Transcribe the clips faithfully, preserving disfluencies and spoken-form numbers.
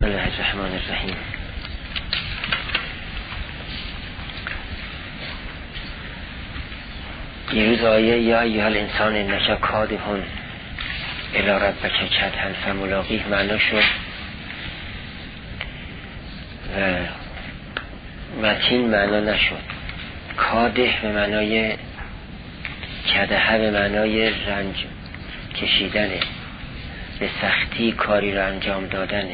الله الرحمن الرحیم. دیروز آیه یا ایها الانسان انک کادح الی ربک کدحا فملاقیه معنا شد و متین معنا نشد. کادح به معنای کدحه به معنای رنج کشیدنه، به سختی کاری رو انجام دادنه.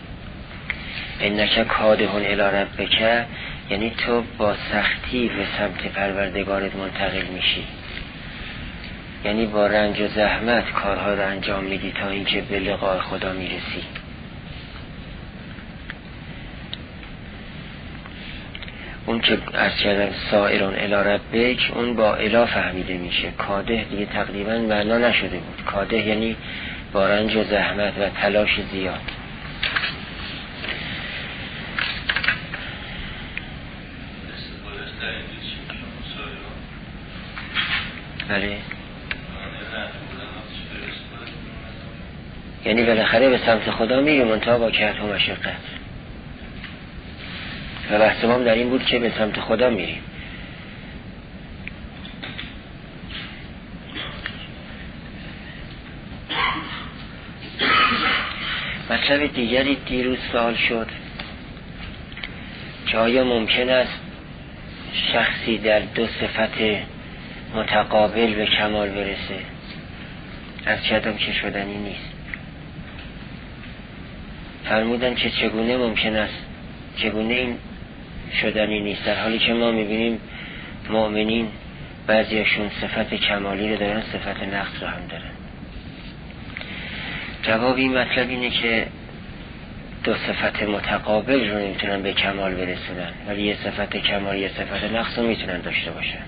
انک کادح الی ربک یعنی تو با سختی به سمت پروردگارت منتقل میشی، یعنی با رنج و زحمت کارها رو انجام میدی تا اینکه به لقاء خدا میرسی. اون که از کردن سائرون الی ربک، اون با الی فهمیده میشه. کادح دیگه تقریبا معنا نشده بود. کادح یعنی با رنج و زحمت و تلاش زیاد. بله، یعنی بالاخره به سمت خدا میریم منتها با کدح و مشقت. و بحث ما در این بود که به سمت خدا میریم. مطلب دیگری دیروز سوال شد که آیا ممکن است شخصی در دو صفت متقابل به کمال برسه؟ از کدام که شدنی نیست. فرمودن که چگونه ممکن است، چگونه این شدنی نیست، در حالی که ما میبینیم مؤمنین بعضیشون صفت کمالی رو دارن، صفت نقص رو هم دارن. جواب این مطلب اینه که دو صفت متقابل رو نمیتونن به کمال برسونن، ولی یه صفت کمال یه صفت نقص رو میتونن داشته باشن.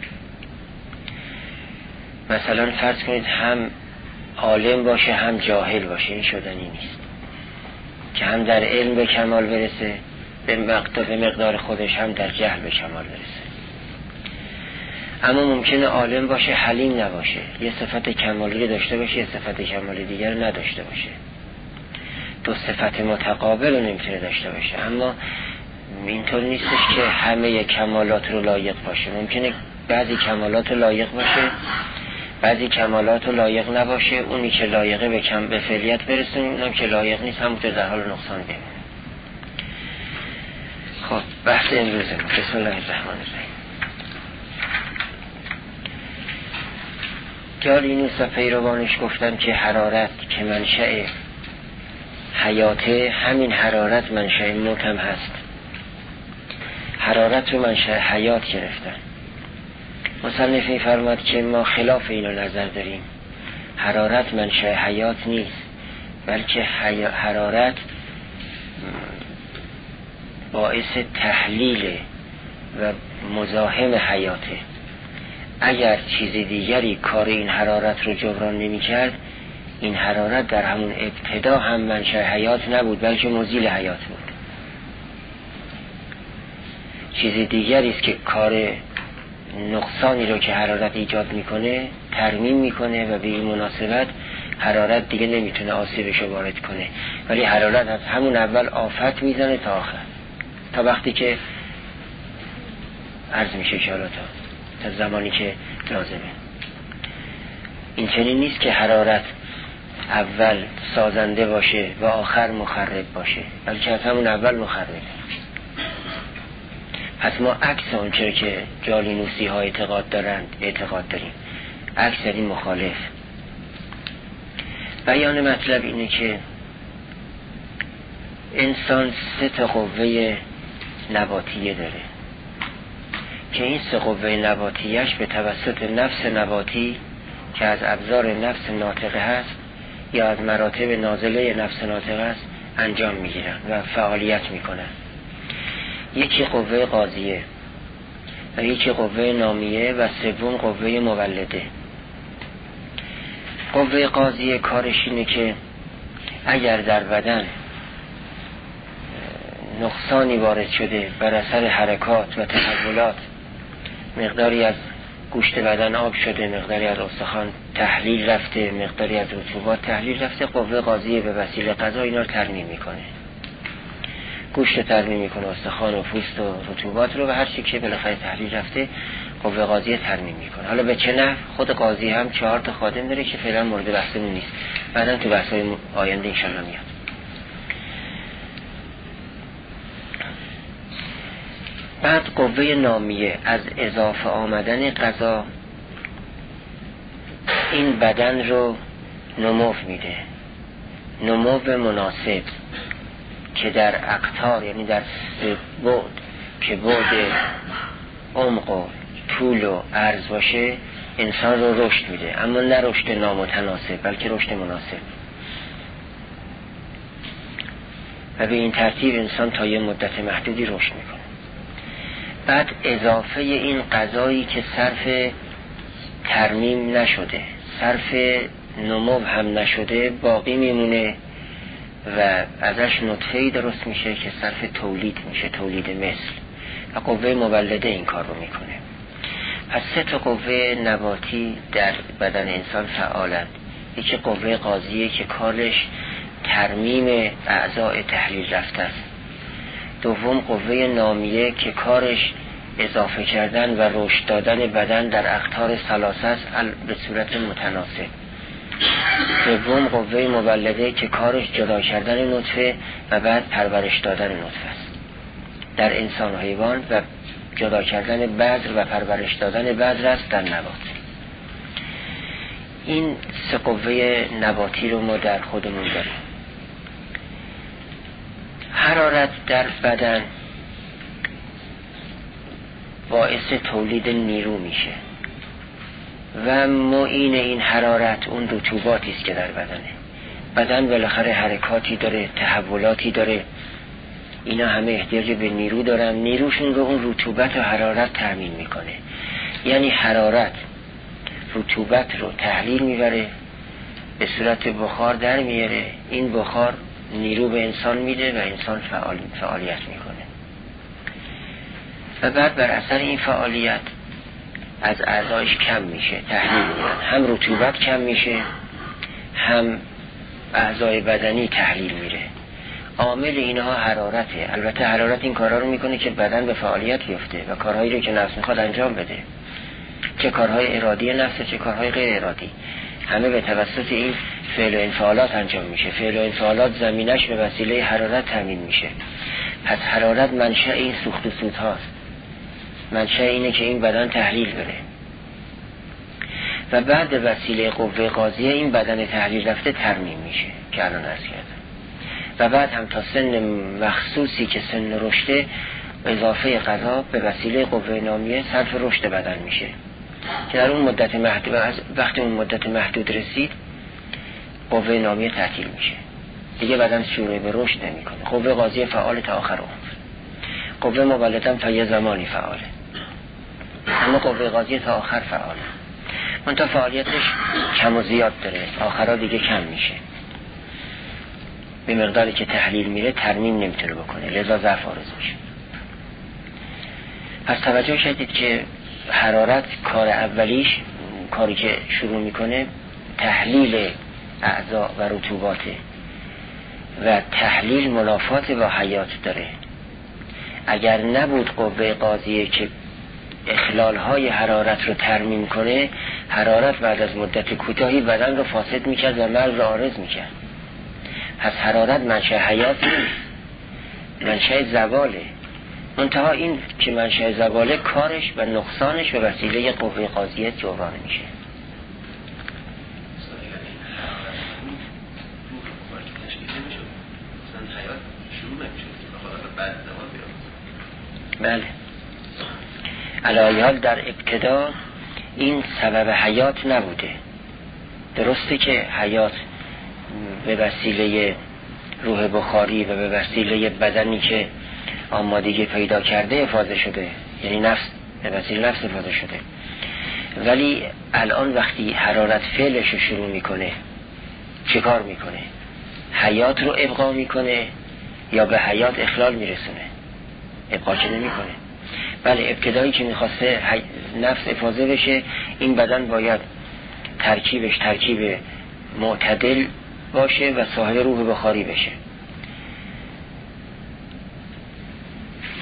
مثلا فرض کنید هم عالم باشه هم جاهل باشه، این شدنی نیست. که هم در علم به کمال برسه به مقدار به مقدار خودش، هم در جهل به کمال برسه. اما ممکنه عالم باشه حلیم نباشه، یه صفت کمالی داشته باشه یه صفت کمالی دیگر نداشته باشه. دو صفت متقابل رو نمیتونه داشته باشه. اما اینطور نیستش که همه کمالات رو لایق باشه. ممکنه بعضی کمالات رو لایق باشه، بعضی کمالات رو لایق نباشه. اونی که لایقه به کم به فعلیت برسونه، اونم که لایق نیست همونطور در حال نقصان بمونه. خب بحث امروزه بسم الله الرحمن الرحیم. جالینوس و پیروانش گفتن که حرارت که منشأ حیاته، همین حرارت منشأ موت هم هست. حرارت رو منشأ حیات گرفتن. مصنف می‌فرماید که ما خلاف اینو نظر داریم. حرارت منشأ حیات نیست، بلکه حرارت باعث تحلیل و مزاحم حیاته. اگر چیز دیگری کار این حرارت رو جبران نمی کرد، این حرارت در همون ابتدا هم منشأ حیات نبود، بلکه مزیل حیات بود. چیز دیگری است که کار نقصانی رو که حرارت ایجاد میکنه ترمیم میکنه و به این مناسبت حرارت دیگه نمیتونه آسیبش رو وارد کنه، ولی حرارت از همون اول آفت میزنه تا آخر، تا وقتی که عرض میشه شالا تا تا زمانی که لازمه. این چنین نیست که حرارت اول سازنده باشه و آخر مخرب باشه، بلکه از همون اول مخربه. پس ما عکس اونچه که جالینوسی ها اعتقاد دارند اعتقاد داریم، عکس این مخالف. بیان مطلب اینه که انسان سه تا قوه نباتیه داره که این سه قوه نباتیش به توسط نفس نباتی که از ابزار نفس ناطقه هست یا از مراتب نازله نفس ناطقه است انجام میگیرن و فعالیت میکنن. یکی قوه قاضیه و یکی قوه نامیه و سوم قوه مولده. قوه قاضیه کارش اینه که اگر در بدن نقصانی وارد شده بر اثر حرکات و تحولات، مقداری از گوشت بدن آب شده، مقداری از استخوان تحلیل رفته، مقداری از رطوبات تحلیل رفته، قوه قاضیه به وسیله قضا اینا رو ترمیم میکنه. گوشت رو ترمیم میکنه، استخوان و پوست و رطوبات رو و هر چی که بالاخره تحلیل رفته قوه قاضیه ترمیم میکنه. حالا به چه نحو؟ خود قاضی هم چهار تا خادم داره که فعلا مورد بحثمون نیست، بعداً تو بحث‌های آینده ان شاءالله میاد. بعد قوه نامیه از اضافه آمدن غذا این بدن رو نمو میده، نمو مناسب که در اقطار، یعنی در بعد که بعد عمق و طول و عرض باشه انسان رو رشد میده، اما نه رشد نامتناسب بلکه رشد مناسب. و به این ترتیب انسان تا یه مدت محدودی رشد میکنه. بعد اضافه این غذایی که صرف ترمیم نشده، صرف نمو هم نشده باقی میمونه و ازش نطفه‌ای درست میشه که صرف تولید میشه، تولید مثل، و قوه مولده این کار رو میکنه. پس سه تا قوه نباتی در بدن انسان فعالند. یکی قوه قاضیه که کارش ترمیم اعضاء تحلیل رفته است. دوم قوه نامیه که کارش اضافه کردن و رشد دادن بدن در اقطار ثلاثه است به صورت متناسب. سوم قوه مولده که کارش جدا کردن نطفه و بعد پرورش دادن نطفه است در انسان و حیوان، و جدا کردن بذر و پرورش دادن بذر است در نبات. این سه قوه نباتی رو ما در خودمون داریم. حرارت در بدن باعث تولید نیرو میشه و معین این حرارت اون رطوباتی است که در بدنه. بدن بالاخره حرکاتی داره، تحولاتی داره، اینا همه احتیاج به نیرو دارن. نیروشون رو اون رطوبت و حرارت تامین میکنه. یعنی حرارت رطوبت رو تحلیل میبره، به صورت بخار در میاره، این بخار نیرو به انسان میده و انسان فعال فعالیت میکنه. و بعد بر اثر این فعالیت از اعضایش کم میشه، تحلیل میدن، هم رطوبت کم میشه هم اعضای بدنی تحلیل میره. عامل اینها حرارته. البته حرارت این کارها رو میکنه که بدن به فعالیت بیفته و کارهایی رو که نفس میخواد انجام بده، چه کارهای ارادی نفس چه کارهای غیر ارادی، همه به توسط این فعل و انفعالات انجام میشه. فعل و انفعالات زمینش به وسیله حرارت تامین میشه. پس حرارت منشأ این سوخت و سود هاست، منشأ اینه که این بدن تحلیل بره و بعد به وسیله قوه قاضیه این بدن تحلیل رفته ترمیم میشه که الان عرض کردم. و بعد هم تا سن مخصوصی که سن رشده اضافه غذا به وسیله قوه نامیه صرف رشد بدن میشه که در اون مدت محدود، وقتی اون مدت محدود رسید قوه نامیه تعطیل میشه دیگه، بدن شروع به رشد نمیکنه. قوه قاضیه فعال تا آخر عمر، قوه مولده تا یه زمانی فعاله، اما قوه قاضیه تا آخر فعاله. من تا فعالیتش کم و زیاد داره، آخرها دیگه کم میشه، به مقداری که تحلیل میره ترمیم نمیتونه بکنه، لذا ضعف آرز میشه. پس توجه شدید که حرارت کار اولیش، کاری که شروع میکنه تحلیل اعضا و رطوباته و تحلیل منافات با حیات داره. اگر نبود قوه قاضیه که اخلالهای حرارت رو ترمیم کنه، حرارت بعد از مدت کوتاهی بدن رو فاسد میکرد و مرگ رو عارض میکرد. پس حرارت منشأ حیات نیست، منشأ زواله. منتها این که منشأ زواله کارش و نقصانش به وسیله قوه قاضیه جبران میشه. بله، علایال در ابتدا این سبب حیات نبوده. درسته که حیات به وسیله روح بخاری و به وسیله بدنی که آمادگی پیدا کرده افاضه شده، یعنی نفس، به وسیله نفس افاضه شده، ولی الان وقتی حرارت فعلش رو شروع میکنه چه کار میکنه؟ حیات رو ابقا میکنه یا به حیات اخلال میرسونه؟ ابقا چه نمیکنه. بله، ابتدایی که میخواسته نفس افاضه بشه، این بدن باید ترکیبش ترکیب معتدل باشه و صاحب روح بخاری بشه.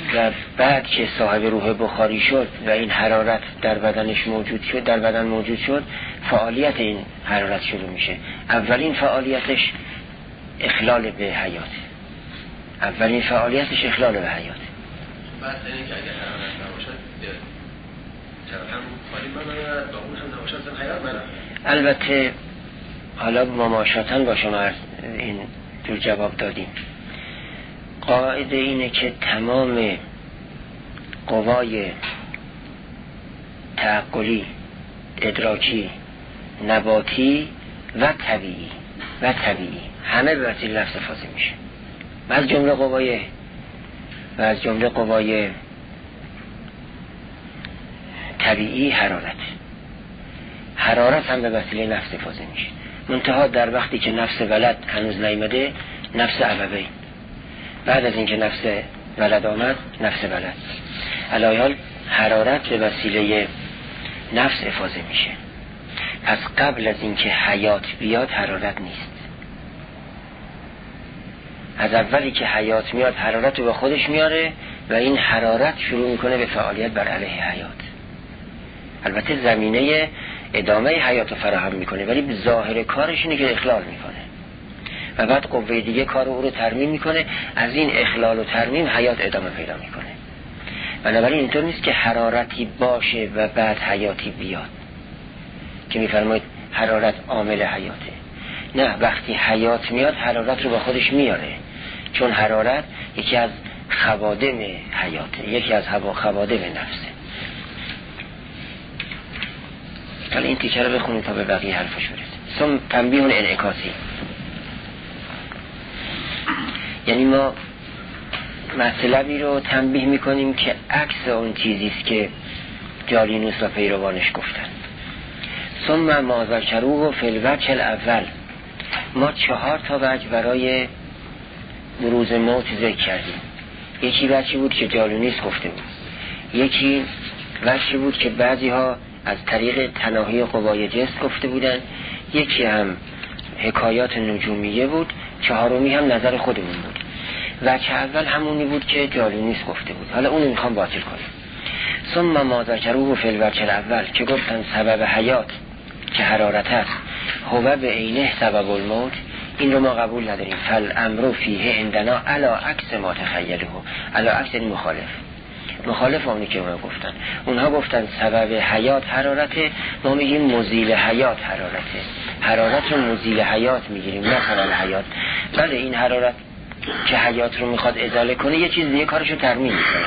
و بعد که صاحب روح بخاری شد و این حرارت در بدنش موجود شد، در بدن موجود شد، فعالیت این حرارت شروع میشه. اولین فعالیتش اخلال به حیات، اولین فعالیتش اخلال به حیات. بعد اینه که اگر حرارت نباشد هم خالی بماند و اون هم نباشد زن حیات منم. البته حالا مماشاتاً با شما این جور جواب دادیم. قاعده اینه که تمام قوای تعقلی، ادراکی، نباتی و طبیعی و طبیعی همه به وسیله نفس فازه میشه. و از جمله قوای و از جمله قوای طبیعی حرارت. حرارت هم به وسیله نفس فازه میشه. منتها در وقتی که نفس ولد هنوز نیامده، نفس ابوین. بعد از اینکه نفس ولد آمد، نفس ولد. علی حال حرارت به وسیله نفس افاضه میشه. پس قبل از اینکه حیات بیاد حرارت نیست. از اولی که حیات میاد حرارت رو به خودش میاره و این حرارت شروع میکنه به فعالیت بر علیه حیات. البته زمینه ادامه حیات رو فراهم میکنه، ولی به ظاهر کارش اینه که اخلال میکنه و بعد قوه دیگه کار او رو ترمیم میکنه. از این اخلال و ترمیم حیات ادامه پیدا میکنه. بنابراین اینطور نیست که حرارتی باشه و بعد حیاتی بیاد که میفرمایید حرارت عامل حیاته. نه، وقتی حیات میاد حرارت رو با خودش میاره، چون حرارت یکی از خوادم حیاته، یکی از خوادم نفسه. حالا این تیکه رو بخونید تا به بقیه حرفش برسید. ثم تنبیه انعکاسی، یعنی ما مطلبی رو تنبیه میکنیم که عکس اون چیزیست که جالینوس و پیروانش گفتن. ثم ما ذکروه فی الوجه الاول، ما چهار تا وجه برای بروز موت ذکر کردیم. یکی وجهی بود که جالینوس گفته بود، یکی وجهی بود که بعضی ها از طریق تناهی قوای جسم گفته بودن، یکی هم حکایات نجومیه بود، چهارمی هم نظر خودمون بود. وجه اول همونی بود که جالینوس گفته بود، حالا اونو میخوام باطل کنیم. ثم ما ذکروه فی الوجه الاول، که گفتن سبب حیات که حرارت است، هو به عینه سبب الموت، این رو ما قبول نداریم. فالامر فیه عندنا علی عکس ما تخیله، علی عکس این مخالف مخالف اونی که اونها گفتن. اونها گفتن سبب حیات حرارته، ما میگیم مزیل حیات حرارته. حرارت رو مزیل حیات میگیریم، نه سبب حیات. بله، این حرارت که حیات رو میخواد ازاله کنه یه چیز دیگه کارشو ترمیم میکنه.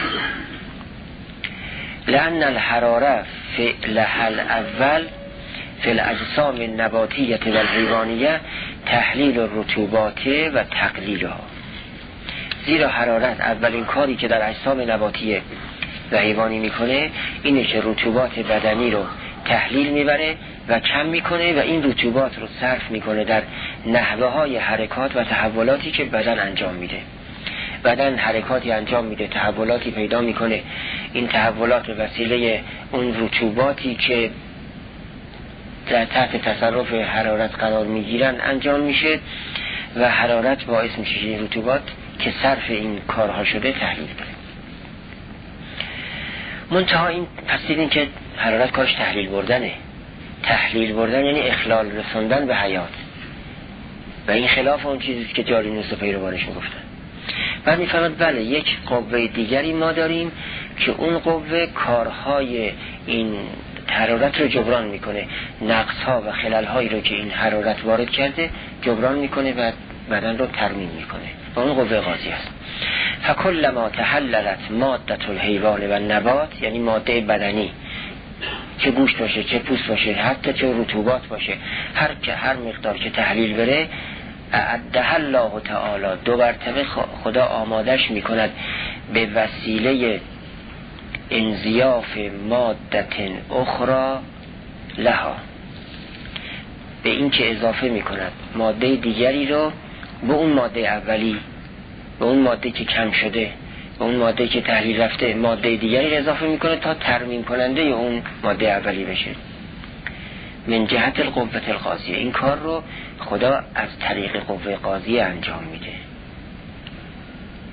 لأن الحراره فعلها الاول فی الاجسام النباتیه و الحیوانیه تحلیل الرطوبات و تقلیلها. زیرا حرارت اولین کاری که در اجسام نباتیه و حیوانی میکنه اینه که رطوبات بدنی رو تحلیل میبره و کم میکنه و این رطوبات رو صرف میکنه در نحوه های حرکات و تحولاتی که بدن انجام میده. بدن حرکاتی انجام میده، تحولاتی پیدا میکنه، این تحولات به وسیله اون رطوباتی که در تحت تصرف حرارت قرار میگیرن انجام میشه و حرارت باعث میشه این رطوبات که صرف این کارها شده تحلیل بره. منتها این پس دیدین که حرارت کارش تحلیل بردنه. تحلیل بردن یعنی اخلال رسوندن به حیات و این خلاف اون چیزیست که جالینوس و پیروانش میگفتن. بعد میفهمد بله، یک قوه دیگری ما داریم که اون قوه کارهای این حرارت رو جبران میکنه، نقصها و خلالهایی رو که این حرارت وارد کرده جبران میکنه و بدن رو ترمیم میکنه و اون قوه غازی است. فکل ما تحللت ماده الحیوان و نبات، یعنی ماده بدنی، چه گوشت باشه، چه پوست باشه، حتی چه رطوبات باشه، هر که هر مقدار که تحلیل بره، اعده الله تعالی دو مرتبه خدا آمادش میکند به وسیله انزیاف ماده اخرى لها، به این که اضافه میکند ماده دیگری رو به اون ماده اولی، به اون ماده که کم شده، به اون ماده که تحلیل رفته، ماده دیگری رو اضافه میکنه تا ترمیم کننده اون ماده اولی بشه. من جهت القوه القاضیه، این کار رو خدا از طریق قوه قاضیه انجام میده.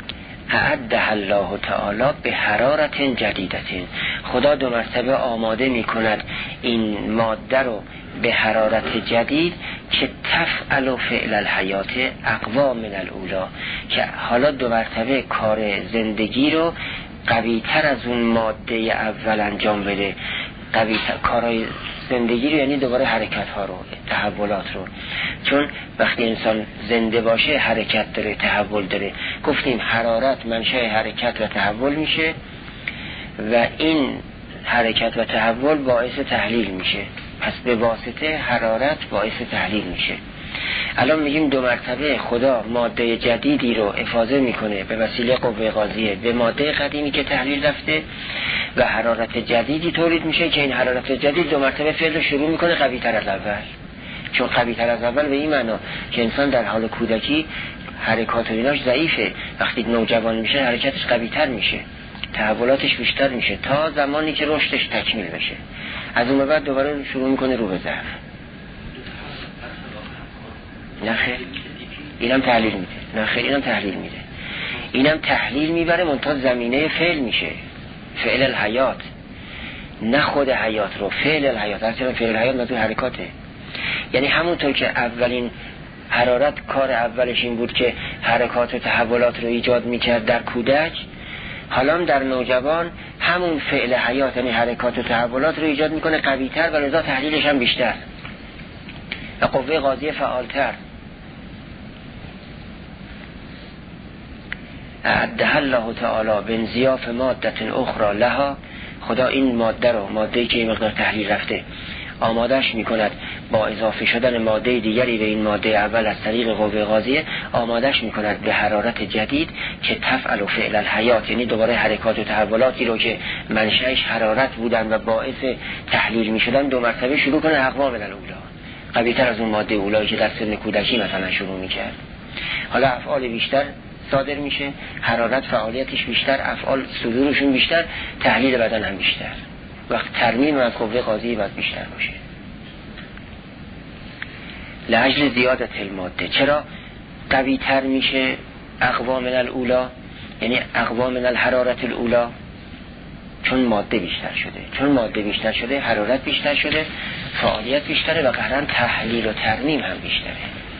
اعده الله تعالی به حرارت جدیدت، خدا دو مرتبه آماده می کند این ماده رو به حرارت جدید که تفعل فعل الحیات اقوا من الاولا، که حالا دو مرتبه کار زندگی رو قوی تر از اون ماده اول انجام بده. قوی تر کارهای زندگی رو یعنی دوباره حرکت ها رو، تحولات رو، چون وقتی انسان زنده باشه حرکت داره، تحول داره. گفتیم حرارت منشأ حرکت و تحول میشه و این حرکت و تحول باعث تحلیل میشه، پس به واسطه حرارت باعث تحلیل میشه. الان میگیم دو مرتبه خدا ماده جدیدی رو افاضه میکنه به وسیله قوه غاضیه به ماده قدیمی که تحلیل رفته و حرارت جدیدی تولید میشه که این حرارت جدید دو مرتبه فعل رو شروع میکنه قوی تر از اول. چون قوی تر از اول به این معنا که انسان در حال کودکی حرکات و ایناش ضعیفه، وقتی نوجوان میشه حرکتش قوی تر میشه، تحولاتش بیشتر میشه تا زمانی که رشدش تکمیل بشه. از اون بعد دوباره شروع میکنه رو به ضعف. نه خیر اینم تحلیل میده، نه خیر اینم تحلیل میده، اینم تحلیل میبره منتها زمینه فعل میشه، فعل الحیات، نه خود حیات رو، فعل الحیات. اصلا فعل الحیات مدو حرکاته، یعنی همونطور که اولین حرارت کار اولش این بود که حرکات و تحولات رو ایجاد میکرد در کودک، حالا در نوجوان همون فعل حیات یعنی حرکات و تحولات رو ایجاد میکنه قوی تر و لذا تحلیلش هم بیشتر و قوه غاضیه فعالتر. اعده الله تعالی بانضیاف مادت اخرى لها، خدا این ماده رو، ماده‌ای که این مقدار تحلیل رفته، آمادش میکند با اضافه شدن ماده دیگری به این ماده اول از طریق قوه غاضیه، آمادش میکند به حرارت جدید که تفعل فعل الحیات، یعنی دوباره حرکات و تحولاتی رو که منشأش حرارت بودن و باعث تحلیل میشدن دو مرتبه شروع کنه اقوا من الاولا، قوی تر از اون ماده اولایی که در سن کودکی مثلا شروع میکرد. حالا افعال بیشتر صادر میشه، حرارت فعالیتش بیشتر، افعال صدورشون بیشتر، تحلیل بدن هم بیشتر. وقت ترمیم از قوه غاضیه باید بیشتر باشه. لاجل زیادت الماده، چرا قوی تر میشه اقوا من الاولا، یعنی اقوا من الحرارت الاولا؟ چون ماده بیشتر شده، چون ماده بیشتر شده حرارت بیشتر شده، فعالیت بیشتره و قهرن تحلیل و ترمیم هم بیشتره.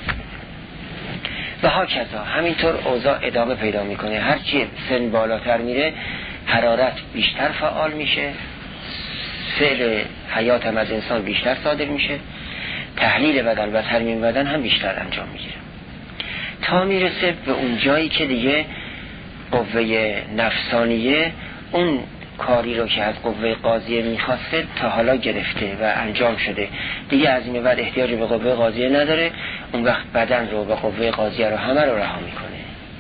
و ها کذا همینطور اوضاع ادامه پیدا میکنه، هرچی سن بالاتر میره حرارت بیشتر فعال میشه، فعل حیات هم از انسان بیشتر صادر میشه، تحلیل بدن و ترمیم بدن هم بیشتر انجام میگیره تا میرسه به اون جایی که دیگه قوه نفسانیه اون کاری رو که از قوه غاضیه میخواسته تا حالا گرفته و انجام شده، دیگه از این بعد احتیاج به قوه غاضیه نداره، اون وقت بدن رو و قوه غاضیه رو همه رو رها میکنه.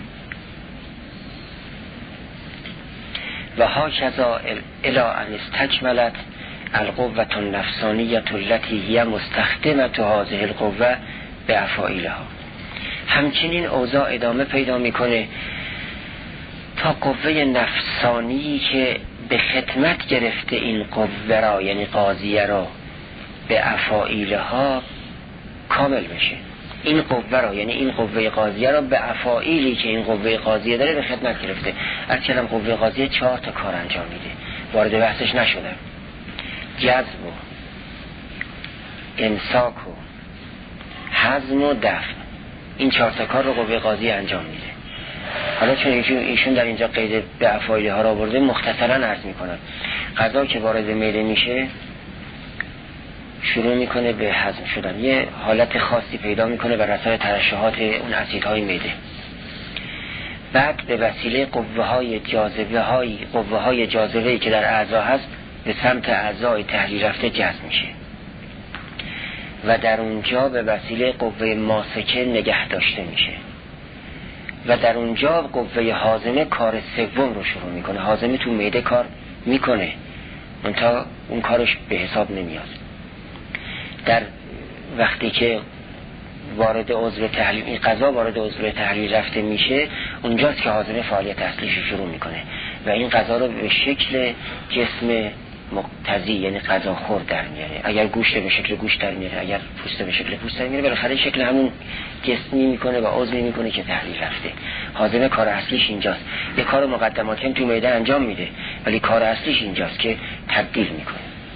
و ها کذا الی ان استکملت القوة النفسانیة التي هي مستخدمة هذه القوة بافعالها، همچنین اوضاع ادامه پیدا میکنه تا قوه نفسانی که به خدمت گرفته این قوه را یعنی غاضیه را به افعالها کامل بشه. این قوه را یعنی این قوه غاضیه را به افعالی که این قوه غاضیه داره به خدمت گرفته. از کلم قوه غاضیه چهار تا کار انجام میده، وارد بحثش نشدم. جذب و امساک و هضم و دفن، این چهار تا کار رو قوه غاضیه انجام میده. حالا چون ایشون در اینجا قید به افعالها را برده، مختصرا عرض میکنم. غذا که وارد معده میشه شروع میکنه به هضم شدن، یه حالت خاصی پیدا میکنه بر اثر ترشحات اون اسیدهای معده، بعد به وسیله قوه های جاذبه های قوه های جاذبه‌ای که در اعضا هست به سمت اعضای تحلیل رفته جذب میشه و در اونجا به وسیله قوه ماسکه نگه داشته میشه و در اونجا قوه هاضمه کار سوم رو شروع میکنه. هاضمه تو معده کار میکنه منتها اون کارش به حساب نمیاد. در وقتی که وارد عضو تحلیل این غذا وارد عضو تحلیل رفته میشه، اونجاست که هاضمه فعالیت اصلیش شروع میکنه و این غذا رو به شکل جسم مقتضی یعنی غذا خور در میاره. اگر گوشت به شکل گوشت در میاره، اگر پوست به شکل پوست در میاره، بالاخره شکل همون جسمی میکنه و عضوی میکنه که تحلیل رفته. هاضمه کار اصلیش اینجاست. یه کار مقدماتی هم تو معده انجام میده، ولی کار اصلیش اینجاست که تبدیل میکنه.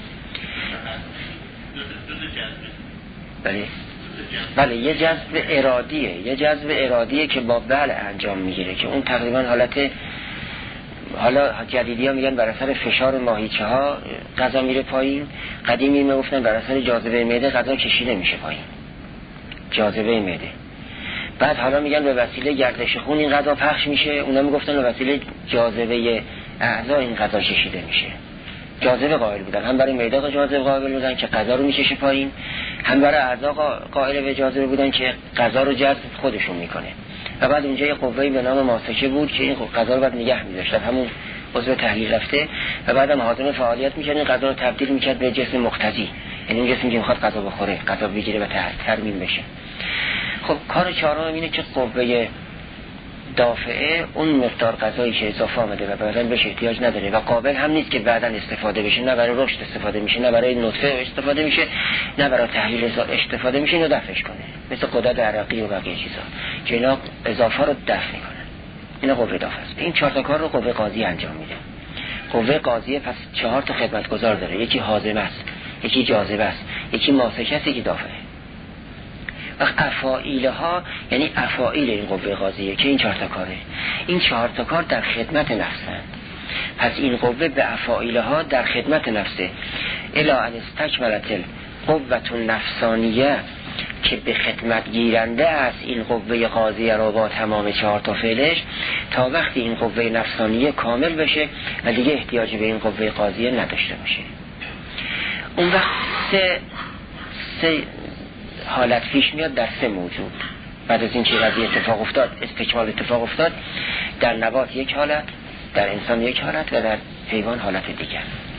بله بله یه جذب ارادیه، یه جذب ارادیه که با بله انجام میگیره، که اون تقریبا حالت، حالا جدیدی ها میگن بر اثر فشار ماهیچه ها غذا میره پایین، قدیمی میگفتن بر اثر جاذبه معده غذا کشیده میشه پایین، جاذبه معده. بعد حالا میگن به وسیله گردش خون این غذا پخش میشه، اونا میگفتن به وسیله جاذبه اعضا این غذا کشیده میشه. جاذبه قائل بودن، هم برای معده جاذبه قائل بودن که غذا رو میکشه پایین، هم برای اعضا قائل به جاذبه بودن که غذا رو جذب خودشون میکنه. و بعد اونجا یه قوه‌ای به نام ماسکه بود که این غذا رو بعد نگه می‌داشت، همون عضو تحلیل رفته، و بعدم هاضمه فعالیت می‌کرد، این غذا رو تبدیل می‌کرد به جسم مقتضی، یعنی اون جسمی که می‌خواد غذا بخوره، غذا بگیره و ترمیم بشه. خب کار چهارم اینه که قوه دافعه اون مقدار غذایی که اضافه آمده و بعداً بهش احتیاج نداره و قابل هم نیست که بعداً استفاده بشه، نه برای رشد استفاده میشه، نه برای نطفه استفاده میشه، نه برای تحلیل استفاده میشه، اینو دفعش کنه، مثل غدد عرقی و بقیه چیزا که اینا اضافه رو دفع میکنن. اینا قوه دافعه است. این چهار تا کار رو قوه قاضی انجام میده. قوه قاضی پس چهار تا خدمتگزار داره، یکی هاضمه است، یکی جاذبه است، یکی ماسکه است، یکی دافعه. و افاعیل ها یعنی افاعیل این قوه قاضیه که این چهار تا کاره. این چهار تا کار در خدمت نفسن. پس این قوه به افاعیل ها در خدمت نفسه. الا ان استکملت القوة النفسانیه، که به خدمت گیرنده است این قوه قاضیه رو با تمام چهار تا فعلش، تا وقتی این قوه نفسانیه کامل بشه و دیگه احتیاجی به این قوه قاضیه نداشته باشه. اون وقت سه سه حالت پیش میاد در سه موجود. بعد از این که قضیه اتفاق افتاد، استکمال اتفاق افتاد، در نبات یک حالت، در انسان یک حالت و در حیوان حالت دیگر.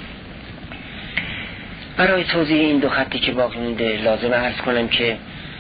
برای توضیح این دو خطی که باقی مونده لازمه عرض کنم که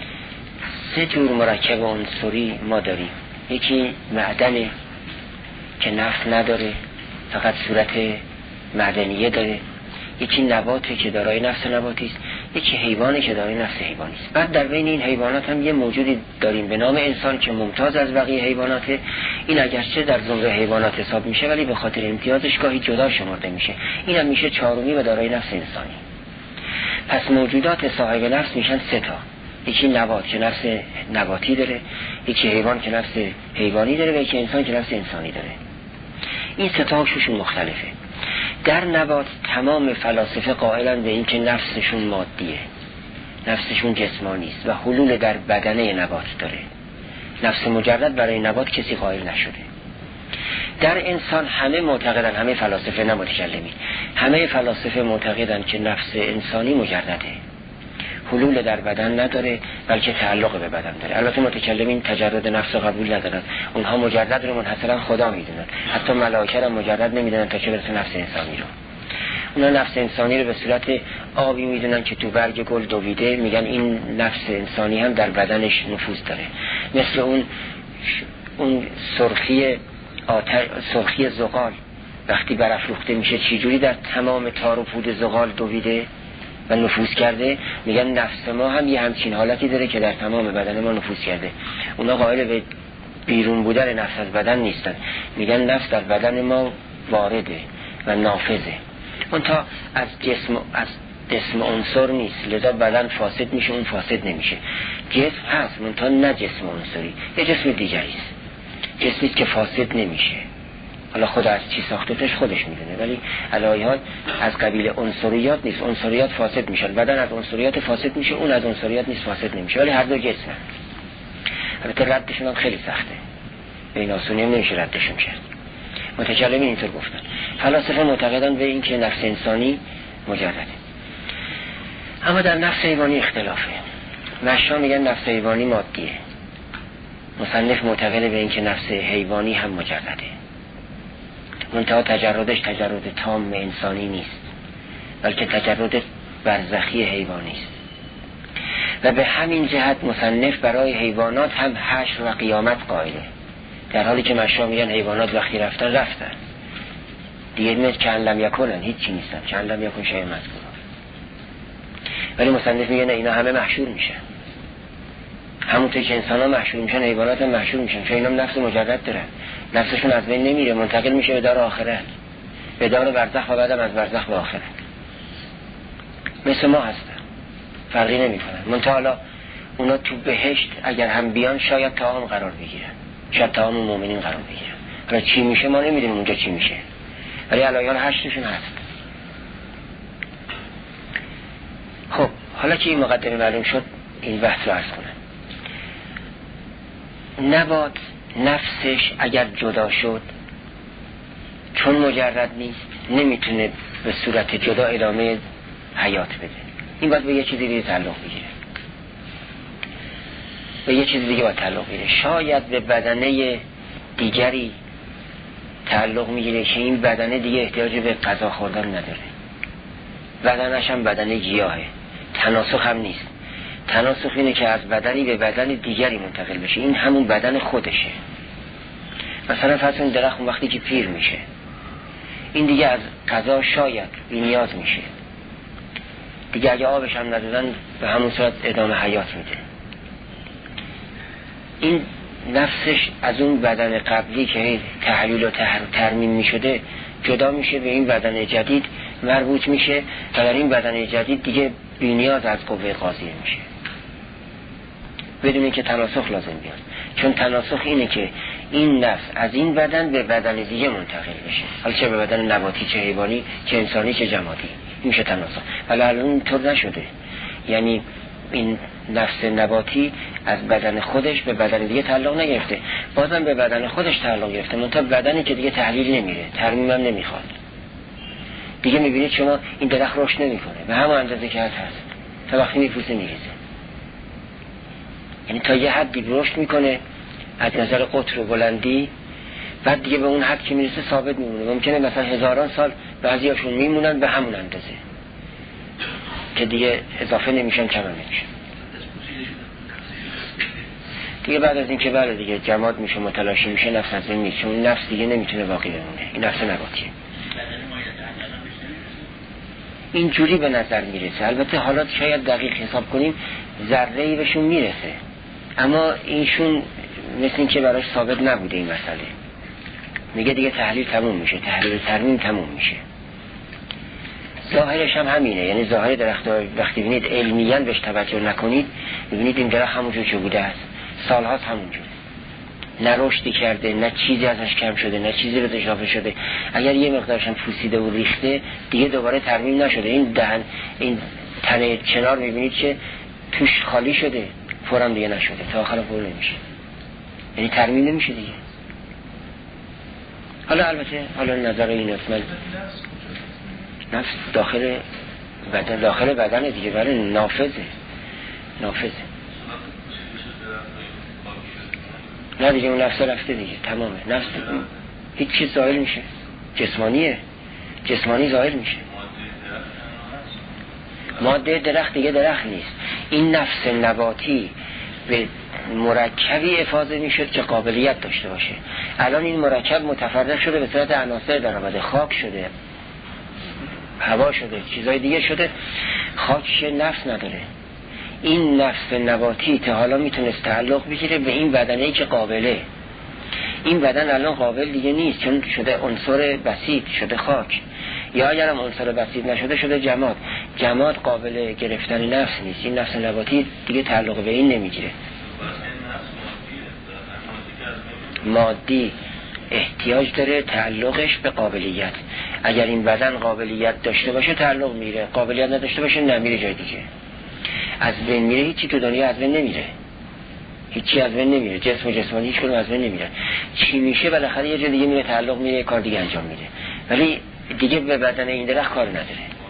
سه جور مرکب عنصری ما داریم. یکی معدنه که نفس نداره، فقط صورت معدنیه داره. یکی نباته که دارای نفس نباتی است، یکی حیوانه که دارای نفس حیوانی است. بعد در بین این حیوانات هم یه موجودی داریم به نام انسان که ممتاز از بقیه حیواناته. این اگرچه در زمره حیوانات حساب میشه ولی به خاطر امتیازش گاهی جدا شمرده میشه. این هم میشه چهارمی و دارای نفس انسانی. پس موجودات صاحب نفس میشن سه تا. یکی نبات که نفس نباتی داره، یکی حیوان که نفس حیوانی داره و یکی انسان که نفس انسانی داره. این سه تا شون مختلفه. در نبات تمام فلاسفه قائلن به این که نفسشون مادیه، نفسشون جسمانی است و حلول در بدنه نبات داره. نفس مجرد برای نبات کسی قائل نشده. در انسان همه معتقدن، همه فلاسفه نه متکلمین، همه فلاسفه معتقدن که نفس انسانی مجرده، حلول در بدن نداره بلکه تعلق به بدن داره. البته متکلمین تجرد نفس قبول ندارن، اونها مجرد رو منحصرا خدا میدونن، حتی ملائکه را مجرد نمیدونن تا چه برسه نفس انسانی رو. اونا نفس انسانی رو به صورت آبی میدونن که تو برگ گل دویده، میگن این نفس انسانی هم در بدنش نفوذ داره. مثل اون اون سرخی آتش، سرخی زغال وقتی برافروخته میشه چجوری در تمام تار و پود زغال دویده و نفوذ کرده، میگن نفس ما هم یه همچین حالتی داره که در تمام بدن ما نفوذ کرده. اونا قائل به بیرون بودن نفس از بدن نیستن، میگن نفس در بدن ما وارده و نافذه. اون تا از جسم از جسم عنصر نیست، لذا بدن فاسد میشه، اون فاسد نمیشه. جسم هست منتها نه جسم عنصری، یه جسم دیگری است، جسمی که فاسد نمیشه. حالا خود از چی ساختتش خودش میدونه، ولی علایه‌ها از قبیل عنصریات نیست. عنصریات فاسد میشن، بدن از عنصریات فاسد میشه، اون از عنصریات نیست فاسد نمیشه، ولی هر دو جسمه. البته ردشون هم خیلی سخته، به این آسونی نمیشه ردشون کرد. متکلمین اینطور گفتن. فلاسفه معتقدن به این که نفس انسانی مجرده. اما در نفس حیوانی اختلافه. مشا میگن نفس حیوانی مادیه، مصنف معتقد به این که نفس حیوانی هم مجرده، منتها تجردش تجرد تام انسانی نیست بلکه تجرد برزخی حیوانی است. و به همین جهت مصنف برای حیوانات هم حشر و قیامت قائله، در حالی که مشا میگن حیوانات وقتی رفتن رفتن، دیگه مثل که لم یکونن، هیچ چی نیستن، که لم یکون شیء مذکور. ولی مصنف میگه نه، اینا همه محشور میشن، همونطور که انسان ها محشور میشن حیوانات هم محشور میشن، چون اینا نفس مجرد دارن، نفسشون از بین نمیره، منتقل میشه به دار آخرت، به دار برزخ و بعدم از برزخ به آخرت. مثل ما هستن، فرقی نمیکنن. منتها حالا اونا تو بهشت اگر هم بیان شاید طعام قرار بگیرن، شاید طعام مومنین قرار بگیرن. حالا چی میشه ما نمیدونیم اونجا چی میشه، ولی علایان هشتشون هست. خب حالا که این مقدمه معلوم شد، این بحث رو عرض کنم. نباد نفسش اگر جدا شد، چون مجرد نیست، نمیتونه به صورت جدا ادامه حیات بده. این باید به یه چیزی دیگه تعلق بگیره، به یه چیز دیگه باید تعلق بگیره. شاید به بدنه دیگری تعلق میگیره که این بدنه دیگه احتیاج به غذا خوردن نداره، بدنش هم بدنه گیاهه، تناسخ هم نیست. تناسخ اینه که از بدنی به بدن دیگری منتقل بشه، این همون بدن خودشه. مثلا فرض کنید درخت وقتی که پیر میشه، این دیگه از غذا شاید بی نیاز میشه دیگه، اگه آبش هم ندادن به همون صورت ادامه حیات میده. این نفسش از اون بدن قبلی که تحلیل و ترمیم میشده جدا میشه، به این بدن جدید مربوط میشه و در این بدن جدید دیگه بی نیاز از قوه قاضیه میشه، بدون اینکه تناسخ لازم بیاد. چون تناسخ اینه که این نفس از این بدن به بدن دیگه منتقل بشه، حالا چه به بدن نباتی، چه حیوانی، چه انسانی، چه جمادی، میشه تناسخ. ولی الان اینطور نشده، یعنی این نفس نباتی از بدن خودش به بدن دیگه تعلق نگرفته، بازم به بدن خودش تعلق گرفته، منتها بدنی که دیگه تحلیل نمیره، ترمیم هم نمیخواد. دیگه میبینید شما این درخت رشد نمیکنه به همون اندازه که هست، تا وقتی میپوسه میریزه. یعنی تا یه حدی رشد میکنه از نظر قطر و بلندی، بعد دیگه به اون حد که میرسه ثابت میمونه. ممکنه مثلا هزاران سال بعضیاشون میمونن به همون اندازه که دیگه اضافه نمیشن، کم نمیشن. دیگه بعد از این که بله دیگه جماد میشه، متلاشی میشه، نفس از این نیست، چون نفس دیگه نمیتونه باقی بمونه. این نفس نباتیه. اینجوری به نظر میرسه. البته حالا شاید دقیق حساب کنیم ذره‌ای بهشون میرسه، اما اینشون مثل این که براش ثابت نبوده این مسئله. میگه دیگه تحلیل تموم میشه، تحلیل ترمیم تموم میشه. ظاهرش هم همینه، یعنی ظاهر درخت وقتی ببینید علمیاً بهش توجه نکنید، ببینید این درخت همونجور که بوده است، سالهاست همونجور، نه رشدی کرده، نه چیزی ازش کم شده، نه چیزی رو اضافه شده. اگر یه مقدارش هم پوسیده و ریخته دیگه دوباره ترمیم نشده. این دهن، این تنه کنار میبینید که توش خالی شده، فرم دیگه نشده، تا آخر پر نمیشه، یعنی ترمیم نمیشه دیگه. حالا البته حالا نظر این اصلا نفس داخل بدن، داخل بدن دیگه، برای نافذه نافذه نه دیگه، اون نفس رفته دیگه، تمامه. نفس هیچ چیز ظاهر میشه، جسمانیه، جسمانی ظاهر میشه. ماده درخت دیگه درخت نیست. این نفس نباتی به مرکبی افاضه میشد که قابلیت داشته باشه. الان این مرکب متفرق شده، به صورت عناصر در آمده، خاک شده، هوا شده، چیزای دیگه شده، خاکش نفس نداره. این نفس نباتی تا حالا میتونست تعلق بگیره به این بدنه‌ای که قابله. این بدن الان قابل دیگه نیست، چون شده عنصر بسیط، شده خاک. یا اگرم عنصر بسیط نشده، شده جماد. جماد قابل گرفتن نفس نیست. این نفس نباتی دیگه تعلق به این نمیگیره. مادی احتیاج داره تعلقش به قابلیت. اگر این بدن قابلیت داشته باشه تعلق میره، قابلیت نداشته باشه نمیره جای دیگه، از بین میره. هیچی تو دنیا از بین نمیره، هیچی از بین نمیره، جسم و جسمانی هیچ کدوم از بین نمیره. چی میشه بالاخره یه جای دیگه میره، تعلق میره، کار دیگه انجام میده، ولی دیگه به بدن این درخت کار نداره.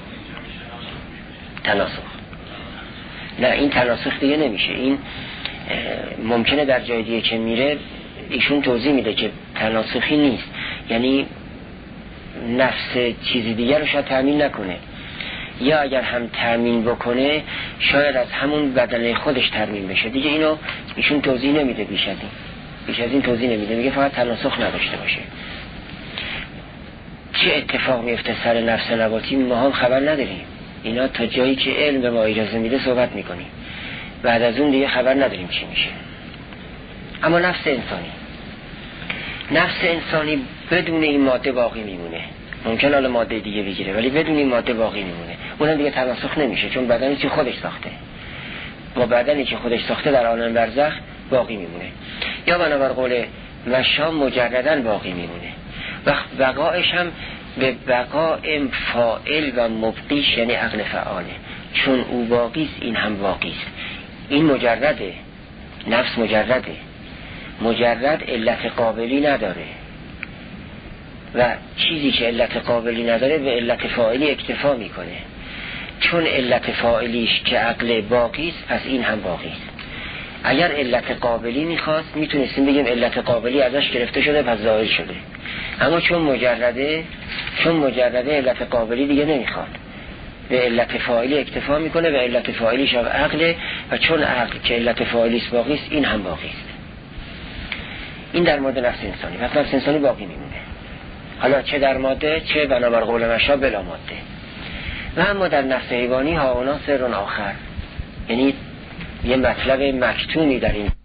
تناسخ نه، این تناسخ دیگه نمیشه. این ممکنه در جای دیگه که میره ایشون توضیح میده که تناسخی نیست، یعنی نفس چیزی دیگر رو شاید تامین نکنه، یا اگر هم تامین بکنه شاید از همون بدن خودش تامین بشه دیگه. اینو ایشون توضیح نمیده، بیش از این بیش از این توضیح نمیده، میگه فقط تناسخ نداشته باشه. چه اتفاق میفته سر نفس نباتی ما هم خبر نداریم. اینا تا جایی که علم به ما اجازه میده صحبت میکنیم، بعد از اون دیگه خبر نداریم چی میشه. اما نفس انسانی نفس انسانی بدون این ماده باقی میمونه. ممکن حالا ماده دیگه بگیره ولی بدون این ماده باقی میمونه. اونم دیگه تناسخ نمیشه، چون بدنی که خودش ساخته با بدنی که خودش ساخته در عالم برزخ باقی میمونه. یا بنابر قول مشام مجردن باقی میمونه و بقایش هم به بقای فاعل و مبقیش، یعنی عقل فعاله. چون او باقیست این هم باقیست. این مجرده، نفس مجرده، مجرد علت قابلی نداره و چیزی که علت قابلی نداره به علت فاعلی اکتفا میکنه. چون علت فاعلیش که عقل باقیست پس این هم باقیست. اگر علت قابلی میخواست میتونستیم بگیم علت قابلی ازش گرفته شده پس ظاهر شده. اما چون مجرده چون مجرده علت قابلی دیگه نمیخواد، به علت فاعلی اکتفا میکنه و علت فاعلیش هم عقله و چون عقل که علت فاعلیش باقیست این هم باقیست. این در مورد نفس انسانی. پس نفس انسانی باقی میمونه، حالا چه در ماده چه بنابر قول مشا بلا ماده. و اما در نفس حیوانی ها اونا سر آخر، یعنی یه مطلب مکتومی در این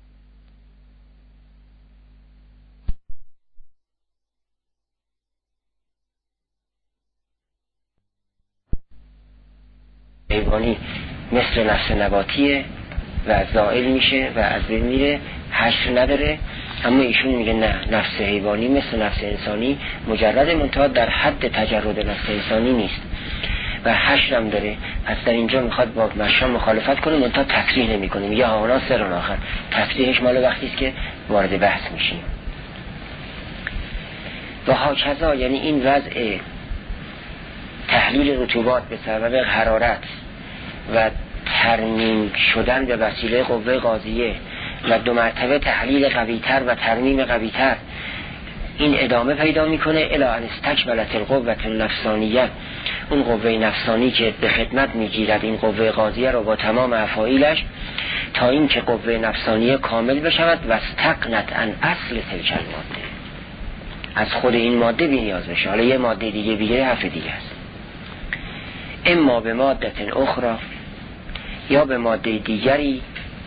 حیوانی مثل نفس نباتیه و زائل میشه و از بین میره، حشر نداره. اما ایشون میگه نه، نفس حیوانی مثل نفس انسانی مجرد، منتها در حد تجرد نفس انسانی نیست و حشر هم داره. پس در اینجا میخواد با مشام مخالفت کنه، منتها تصریح نمی کنه، میگه هاونا سران آخر. تصریحش مال وقتی است که وارد بحث میشیم. و هاکذا، یعنی این وضع تحلیل رطوبات به سبب حرارت و ترمیم شدن به وسیله قوه غازیه و دو مرتبه تحلیل قویتر و ترمیم قویتر، این ادامه پیدا میکنه الی ان استکملت القوة النفسانیه، اون قوه نفسانی که به خدمت میگیرد این قوه غازیه رو با تمام افعالش، تا این که قوه نفسانیه کامل بشود و استغنت عن اصل تلک الماده، از خود این ماده بی نیاز بشه. حالا یه ماده دیگه بگیره حرف دیگه است. اما به ماده اخرى، یا به ماده دیگری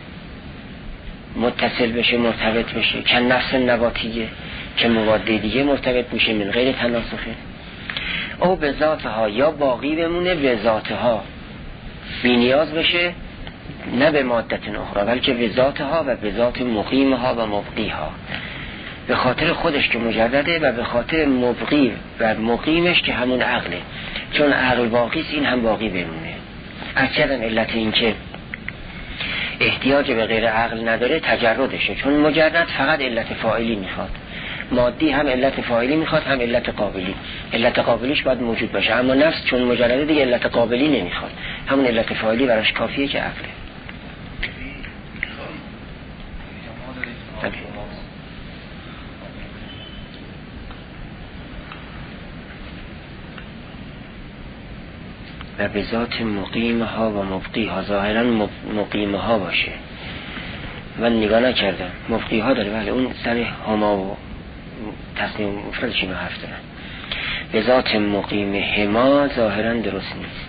متصل بشه، مرتبط بشه، که نفس نباتیه که ماده دیگه مرتبط میشه من غیر تناسخه. او به ذاتها، یا باقی بمونه به ذاتها، بی نیاز بشه نه به ماده اخرى بلکه به ذاتها و به ذات مقیمها و مبقیها، به خاطر خودش که مجرده و به خاطر مبقی و مقیمش که همون عقله. چون عقل باقیست این هم باقی بمونه. از چرا علت این که احتیاج به غیر عقل نداره تجردشه، چون مجرد فقط علت فاعلی میخواد. مادی هم علت فاعلی میخواد هم علت قابلی، علت قابلیش باید موجود باشه. اما نفس چون مجرده دیگه علت قابلی نمیخواد، همون علت فاعلی براش کافیه که عقله. و به ذات مقیمها و مبقیها، ظاهرا مقیمها باشه. من نگاه نکردم، مبقیها داره ولی اون سر هما و تصنیف مفردش اینو حرف دارن. به ذات مقیم هما ظاهرا درست نیست.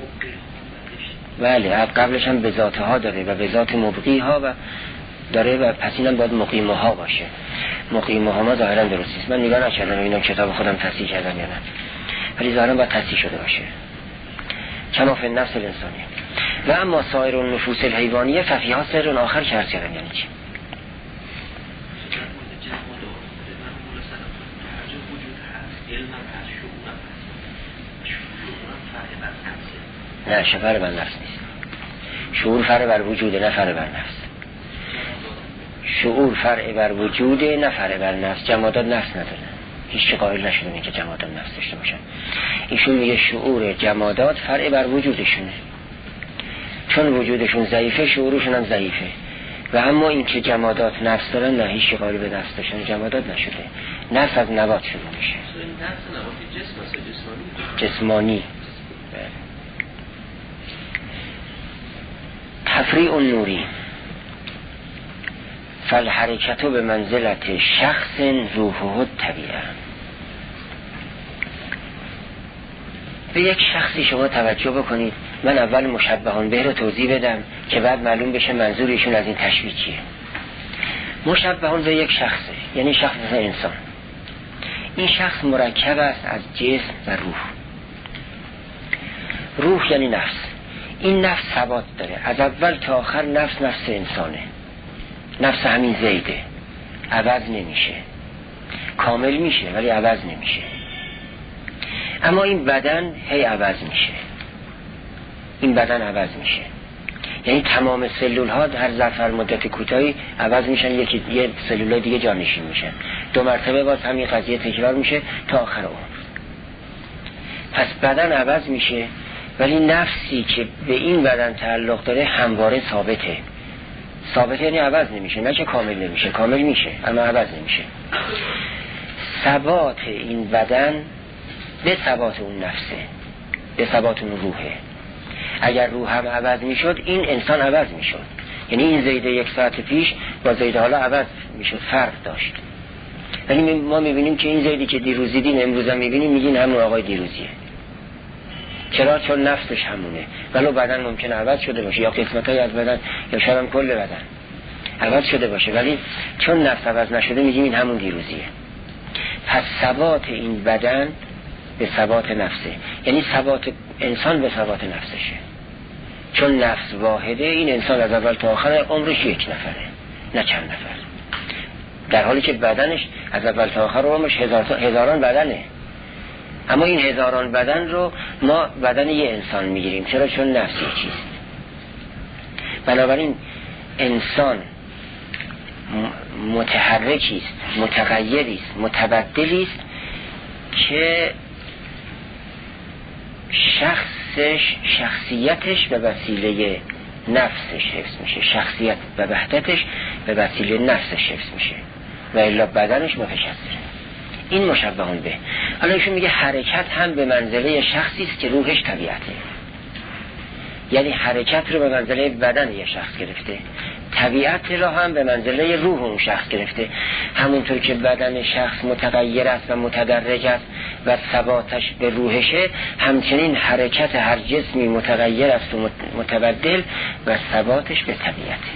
بله قبلش هم به ذاتها داره و به ذات مبقیها و داره و پس اینم باید مقیمها باشه. مقیمها ما ظاهرا درست نیست. من نگاه نکردم اینو کتاب خودم تصحیح کردم یا نه، ولی ظاهرا باید تصحیح شده باشه. کما فی النفس الانسانیه. و اما سایر النفوس الحیوانیه ففیها سر آخر کرد کردن. یعنی چی؟ نه شفر بر نفس نیست. شعور فرع بر وجود، نه فرع بر نفس. شعور فرع بر وجود، نه فرع بر نفس. جمادات نفس نداره، هیچ چی قائل نشده این که جمادات نفس داشته باشن. ایشون میگه شعور جمادات فرع بر وجودشونه، چون وجودشون ضعیفه شعورشون هم ضعیفه. و اما این که جمادات نفس دارن نه، هیچ چی قائل به نفس داشتن جمادات نشده. نفس از نبات شروع میشه. جسمانی. تفریع النوری فالحرکت به منزلت شخص روحه طبیعه. به یک شخصی شما توجه بکنید. من اول مشبهان به رو توضیح بدم که بعد معلوم بشه منظور ایشون از این تشبیه چیه. مشبهان به یک شخصه، یعنی شخص انسان. این شخص مرکب است از جسم و روح. روح یعنی نفس. این نفس ثبات داره، از اول تا آخر نفس نفس انسانه، نفس همین زیده، عوض نمیشه. کامل میشه ولی عوض نمیشه. اما این بدن هی عوض میشه. این بدن عوض میشه، یعنی تمام سلول ها در ظرف مدت کوتاهی عوض میشن، یکی یه سلول دیگه جانشین میشن. دو مرتبه باز همین قضیه تکرار میشه تا آخر عمر. پس بدن عوض میشه ولی نفسی که به این بدن تعلق داره همواره ثابته. ثابت یعنی عوض نمیشه، نه که کامل نمیشه، کامل میشه اما عوض نمیشه. ثبات این بدن به ثبات اون نفسه، به ثبات اون روحه. اگر روح هم عوض میشد این انسان عوض میشد، یعنی این زیده یک ساعت پیش با زیده حالا عوض میشد، فرق داشت. ولی ما میبینیم که این زیدی که دیروز دیدین امروز هم میبینیم میگین همون آقای دیروزیه. چرا؟ چون نفسش همونه. ولو بدن ممکنه عوض شده باشه یا قسمت‌های از بدن یا شاید هم کل بدن عوض شده باشه، ولی چون نفس عوض نشده میگیم این همون دیروزیه. پس ثبات این بدن به ثبات نفسه، یعنی ثبات انسان به ثبات نفسشه. چون نفس واحده، این انسان از اول تا آخر عمرش یک نفره نه چند نفر، در حالی که بدنش از اول تا آخر عمرش هزار تا هزاران بدنه. اما این هزاران بدن رو ما بدن یه انسان میگیریم. چرا؟ چون نفس یک چیست. بنابراین انسان متحرکی است، متغیری است، متبدلی است که شخصش شخصیتش به وسیله نفسش حفظ میشه، شخصیت و وحدتش به وسیله نفسش حفظ میشه و الا بدنش متشکره. این مشبهان به. حالا ایشون میگه حرکت هم به منزله شخصی است که روحش طبیعته، یعنی حرکت رو به منزله بدن یه شخص گرفته، طبیعت رو هم به منزله روح اون شخص گرفته. همونطور که بدن شخص متغیر است و متدرج است و ثباتش به روحشه، همچنین حرکت هر جسمی متغیر است و متبدل و ثباتش به طبیعته.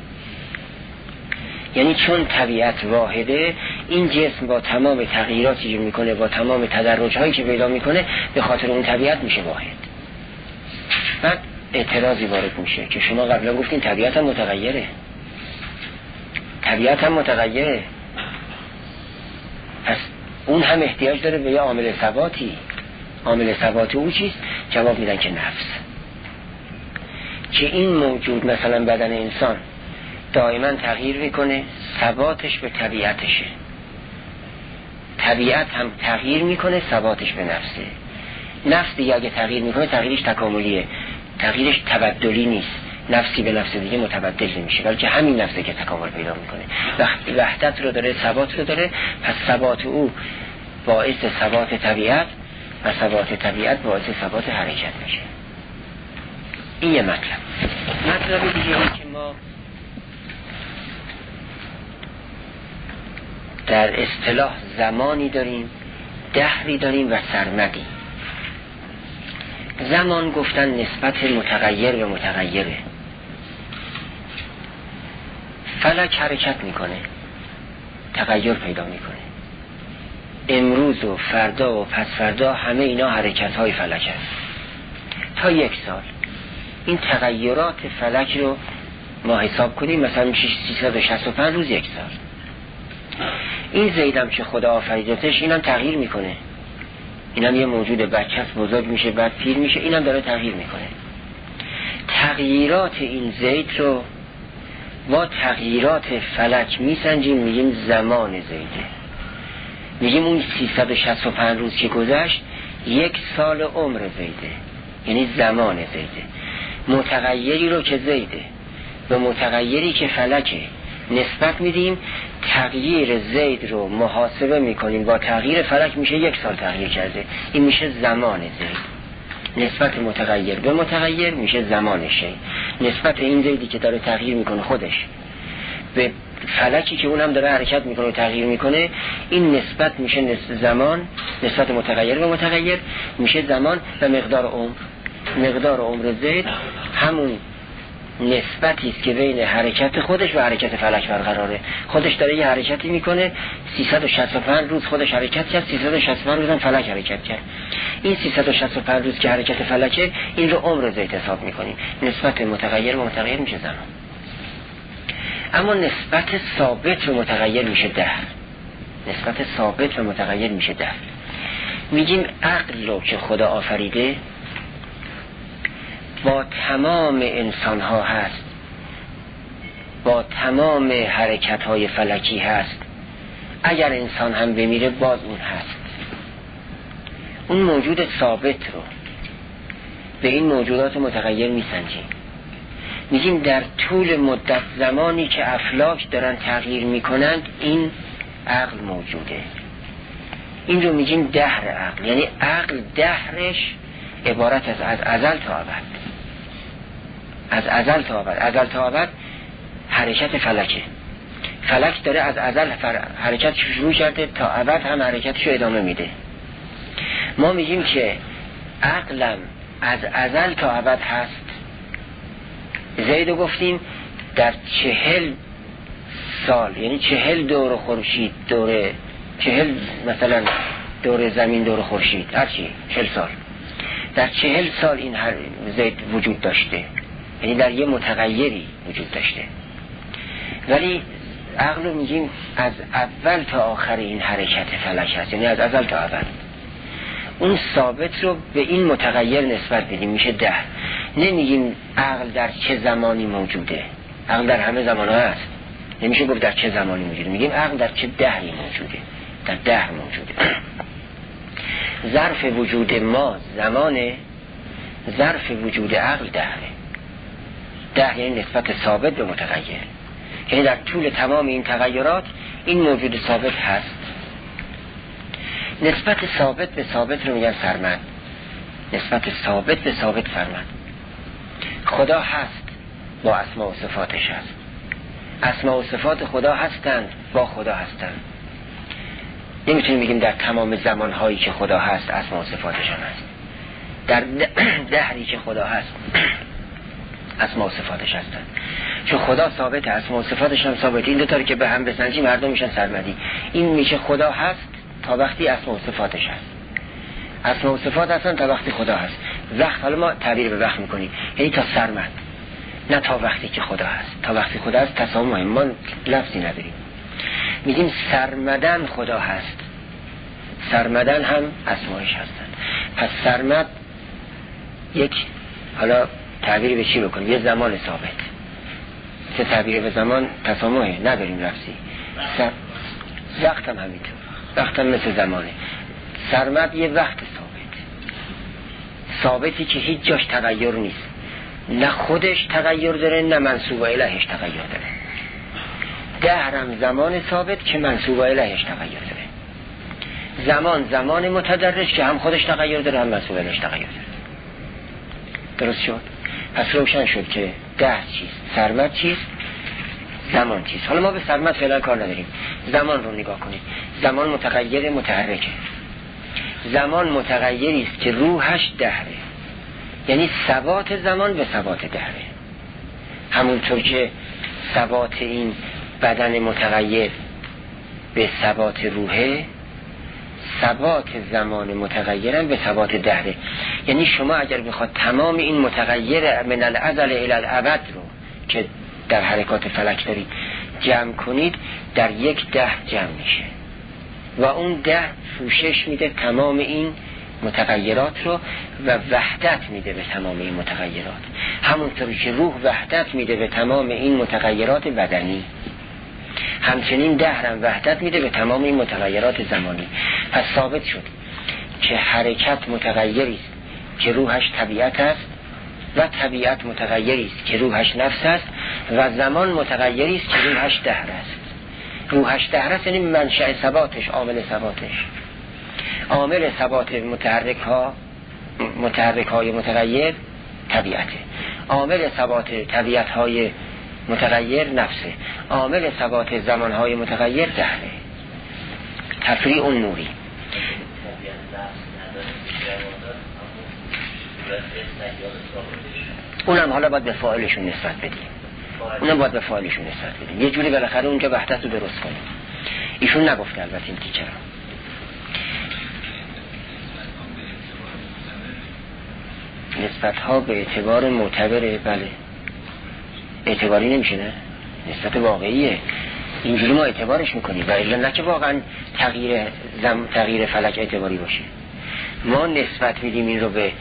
یعنی چون طبیعت واحده، این جسم با تمام تغییراتی که میکنه، با تمام تدرجهایی که پیدا میکنه، به خاطر اون طبیعت میشه واحد. بعد اعتراضی وارد میشه که شما قبلا گفتین طبیعت هم متغیره، طبیعت هم متغیره، پس اون هم احتیاج داره به یه عامل ثباتی. عامل ثباتی او چیست؟ جواب میدن که نفس. که این موجود مثلا بدن انسان دائما تغییر میکنه، ثباتش به طبیعتشه. طبیعت هم تغییر میکنه، ثباتش به نفسه. نفس دیگه اگه تغییر میکنه تغییرش تکاملیه، تغییرش تبدلی نیست. نفسی به نفس دیگه متبدل نمیشه، بلکه همین نفسه که تکامل پیدا میکنه، وقتی وحدت رو داره، ثبات رو داره. پس ثبات او باعث ثبات طبیعت و ثبات طبیعت باعث ثبات حرکت میشه. این یه مطلب. مطلب دیگه این که ما در اصطلاح زمانی داریم، دهری داریم و سرمدی. زمان گفتن نسبت متغیر به متغیره. فلک حرکت میکنه، تغییر پیدا میکنه. امروز و فردا و پس فردا همه اینا حرکت های فلک هست. تا یک سال این تغییرات فلک رو ما حساب کنیم، مثلا سیصد و شصت و پنج روز یک سال. این زیدم که خدا آفریدتش اینم تغییر میکنه، اینم یه موجود بچه است، بزرگ میشه، بعد پیر میشه، اینم داره تغییر میکنه. تغییرات این زید رو ما تغییرات فلک میسنجیم، میگیم زمان زیده. میگیم اون سیصد و شصت و پنج روز که گذشت یک سال عمر زیده، یعنی زمان زیده. متغیری رو که زیده و متغیری که فلکه نسبت میدیم، تغییر زید رو محاسبه میکنیم با تغییر فلک، میشه یک سال تغییر کرده، این میشه زمان زید. نسبت متغیر به متغیر میشه زمان شی. نسبت این زیدی که داره تغییر میکنه خودش به فلکی که اونم داره حرکت میکنه و تغییر میکنه، این نسبت میشه نسبت زمان، نسبت متغیر به متغیر میشه زمان و مقدار عمر. مقدار عمر زید همون نسبتی است که بین حرکت خودش و حرکت فلک برقراره. خودش داره یه حرکتی میکنه، سیصد و شصت و پنج روز خودش حرکت کرد، سیصد و شصت و پنج روز هم فلک حرکت کرد. این سیصد و شصت و پنج روز که حرکت فلکه، این رو عمر زید حساب میکنیم. نسبت متغیر و متغیر میشه زمان. اما نسبت ثابت و متغیر میشه دهر. نسبت ثابت و متغیر میشه دهر. میگیم عقل رو که خدا آفریده با تمام انسان ها هست، با تمام حرکت های فلکی هست. اگر انسان هم بمیره باز اون هست. اون موجود ثابت رو به این موجودات متغیر میسنجیم. میگیم در طول مدت زمانی که افلاک دارن تغییر میکنند این عقل موجوده. این رو میگیم دهر عقل. یعنی عقل دهرش عبارت از از ازل تا ابد. از ازل تا ابد. ازل تا ابد حرکت فلکه. فلک داره از ازل حرکت شروع کرده تا ابد هم حرکتشو ادامه میده. ما میگیم که عقلم از ازل تا ابد هست. زیدو گفتیم در چهل سال، یعنی چهل دور خورشید، دور چهل مثلا دور زمین دور خورشید، هرچی چهل سال، در چهل سال این هر زید وجود داشته، یعنی در یه متغیری وجود داشته. ولی عقل رو میگیم از اول تا آخر این حرکت فلک هست، یعنی از ازل تا ابد. اون ثابت رو به این متغیر نسبت بدیم، میشه ده. نمیگیم عقل در چه زمانی موجوده. عقل در همه زمان ها هست، نمیشه گفت در چه زمانی موجوده. میگیم عقل در چه دهری موجوده، در دهر موجوده. ظرف وجود ما زمانه، ظرف وجود عقل دهره. ده یعنی نسبت ثابت به متغیر، یعنی در طول تمام این تغیرات این موجود ثابت هست. نسبت ثابت به ثابت رو میگن سرمد. نسبت ثابت به ثابت فرمد. خدا هست، با اسما و صفاتش هست. اسما و صفات خدا هستند، با خدا هستند. نمیتونیم بگیم در تمام زمانهایی که خدا هست اسما و صفاتش هم هست. در دهری که خدا هست اسما و صفاتش هستند. چون خدا ثابت، اسما و صفاتش هم ثابت. این دو تا که به هم بسنجی مردم میشن سرمدی. این میشه خدا هست تا وقتی اسما و صفاتش هست. اسما و صفات هستن تا وقتی خدا هست. وقت، حالا ما تعبیر به وقت میکنیم، یعنی تا سرمد، نه تا وقتی که خدا هست. تا وقتی خدا هست تسامح، ما لفظی نداریم. میگیم سرمدن خدا هست، سرمدن هم اسمایش هستن. پس سرمد یک، حالا تعبیر به چی بکنیم؟ یه زمان ثابت. چه تعبیر به زمان؟ تسامحه، نداریم لفظی. سر... وقت هم همینطور، وقت هم مثل زمانه. سرمد یه وقت ثابت، ثابتی که هیچ جاش تغییر نیست، نه خودش تغییر داره نه منسوب الیهش تغییر داره. دهرم زمان ثابت که منسوب الیهش تغییر داره. زمان زمان متدرج که هم خودش تغییر داره هم منسوب الیهش تغییر داره. درست شد؟ پس روشن شد که دهر چیست، سرمد چیست، زمان چیست. حالا ما به سرمد فعلا کار نداریم، زمان رو نگاه کنید. زمان متغیر متحرکه. زمان متغیری است که روحش دهره، یعنی ثبات زمان به ثبات دهره. همونطور که ثبات این بدن متغیر به ثبات روحه، ثبات زمان متغیرم به ثبات دهره. یعنی شما اگر بخواد تمام این متغیر من الازل الی الابد رو که در حرکات فلک دارید جمع کنید، در یک ده جمع میشه و اون ده پوشش میده تمام این متغیرات رو و وحدت میده به تمام این متغیرات. همونطوری که روح وحدت میده به تمام این متغیرات بدنی، همچنین دهرم وحدت میده به تمام این متغیرات زمانی. پس ثابت شد که حرکت متغیری است که روحش طبیعت است و طبیعت متغیری است که روحش نفس است و زمان متغیری است که روحش دهر است. روحش دهر است یعنی منشأ ثباتش، عامل ثباتش. عامل ثبات متحرک ها متحرک های متغیر طبیعته. عامل ثبات طبیعت های متغیر نفسه، عامل ثبات زمانهای متغیر دهره. تفریع اون نوری اونم حالا باید به فاعلشون نسبت بدیم، اونم باید به فاعلشون نسبت بدیم، یه جوری بالاخره اونجا وحدت رو درست کنیم. ایشون نگفته البته این تیکه رو. نسبت ها به اعتبار معتبره، بله اعتباری نمیشه، نه نسبت واقعیه، اینجوری ما اعتبارش میکنیم و الا نه که واقعا تغییر زم... تغییر فلک اعتباری باشه. ما نسبت میدیم این رو به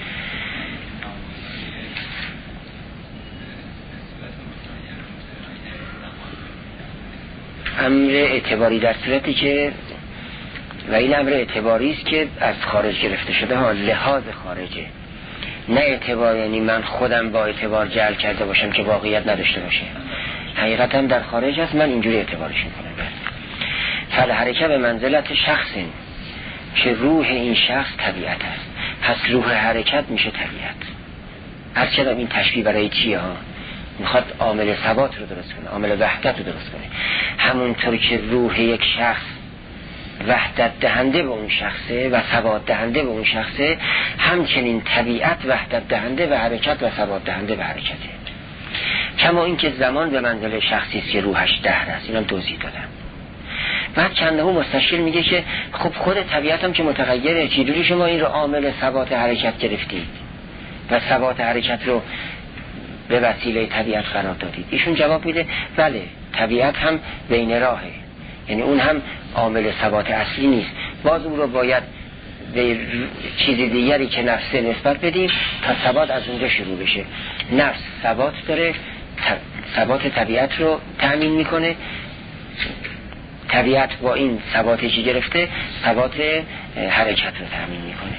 امر اعتباری در صورتی که و این امر اعتباری است که از خارج گرفته شده ها، لحاظ خارجه، نه اعتبار یعنی من خودم با اعتبار جعل کرده باشم که واقعیت نداشته باشه، حقیقتا در خارج هست، من اینجوری اعتبارش میکنم. فل حرکت به منزلت شخص که روح این شخص طبیعت است، پس روح حرکت میشه طبیعت. از چرا این تشبیه برای چیه ها؟ میخواد عامل ثبات رو درست کنه، عامل وحدت رو درست کنه. همونطور که روح یک شخص وحدت دهنده به اون شخصه و ثبات دهنده به اون شخصه، همچنین طبیعت وحدت دهنده و حرکت و ثبات دهنده به حرکته. کما اینکه زمان به منزله شخصی است که روحش دهر است، اینم توضیح دادم. بعد چنده مستشیر میگه که خب خود طبیعت هم که متغیره، چجوری شما این رو عامل ثبات حرکت گرفتید و ثبات حرکت رو به وسیله طبیعت قرار دادید؟ ایشون جواب میده بله، طبیعت هم بین راهه، یعنی اون هم عامل ثبات اصلی نیست، باز اون رو باید به چیزی دیگری که نفسه نسبت بدیم تا ثبات از اونجا شروع بشه. نفس ثبات داره، ثبات طبیعت رو تأمین میکنه، طبیعت با این ثباتی که گرفته ثبات حرکت رو تأمین میکنه.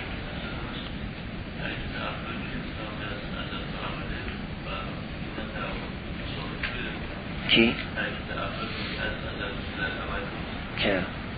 چی؟ چرا؟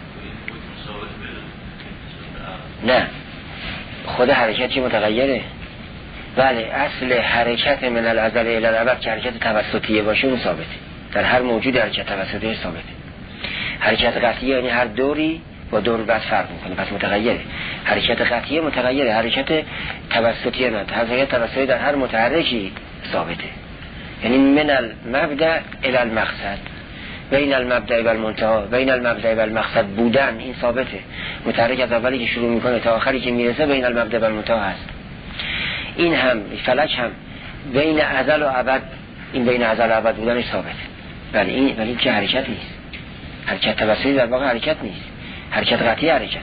نه، خود حرکتی متغیره. بله، اصل حرکت من الازل الی الابد که حرکت توسطیه باشه اون ثابته، در هر موجود حرکت توسطیه ثابته. حرکت قطعیه یعنی هر دوری با دور بعد فرق میکنه، پس متغیره. حرکت قطعیه متغیره، حرکت توسطیه نه، حرکت توسطیه در هر متحرکی ثابته، یعنی من المبدأ الی المقصد، بین المبدأ و المنتهی، بین المبدأ و المقصد بودن این ثابته. متحرک از اولی که شروع میکنه تا آخری که میرسه بین المبدأ و المنتهی هست. این هم فلک هم بین ازل و ابد، این بین ازل و ابد بودنش ثابته. ولی این ولی که حرکت نیست، حرکت توسطی در واقع حرکت نیست، حرکت قطعی حرکته.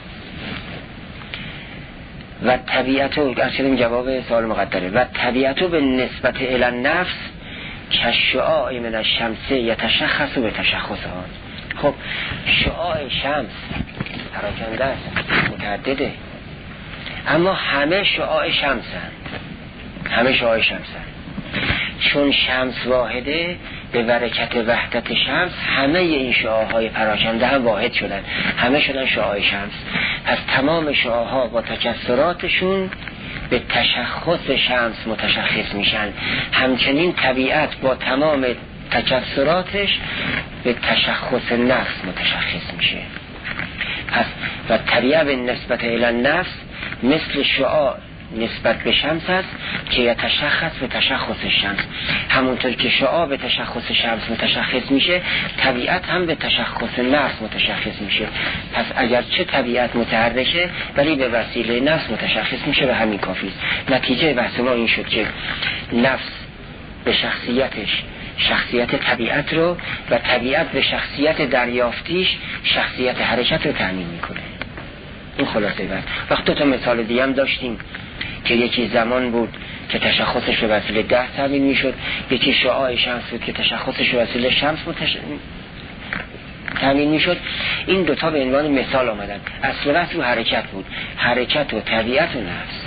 و طبیعتو اصلا جواب سوال مقدره. و طبیعتو به نسبت الی النفس کشعاع من الشمس یتشخص به تشخص آن. خب شعاع شمس پراکنده است، متعدده، اما همه شعاع شمسن، همه شعاع شمسن. چون شمس واحده، به برکت وحدت شمس همه این شعاعهای پراکنده هم واحد شدن، همه شدن شعاع شمس. پس تمام شعاعها با تکثراتشون به تشخص شمس متشخص میشن، همچنین طبیعت با تمام تکثراتش به تشخص نفس متشخص میشه. پس و طبیعت به نسبت الی النفس مثل شعاع نسبت به شمس است که یتشخص به تشخص شمس. همونطور که شعاع به تشخص شمس متشخص میشه، طبیعت هم به تشخص نفس متشخص میشه. پس اگر چه طبیعت متحرکه ولی به وسیله نفس متشخص میشه و همین کافی است. نتیجه بحث ما این شد که نفس به شخصیتش شخصیت طبیعت رو و طبیعت به شخصیت دریافتیش شخصیت حرکت رو تأمین میکنه. این خلاصه بحث. وقت دو تا مثال دیگه هم داشتیم که یکی زمان بود که تشخصش به وسیله ده تأمین میشد، یکی شعاع شمس بود که تشخصش به وسیله شمس متش... تأمین میشد. این دوتا به عنوان مثال آمدن. اصل بحث رو حرکت بود، حرکت و طبیعت و نفس.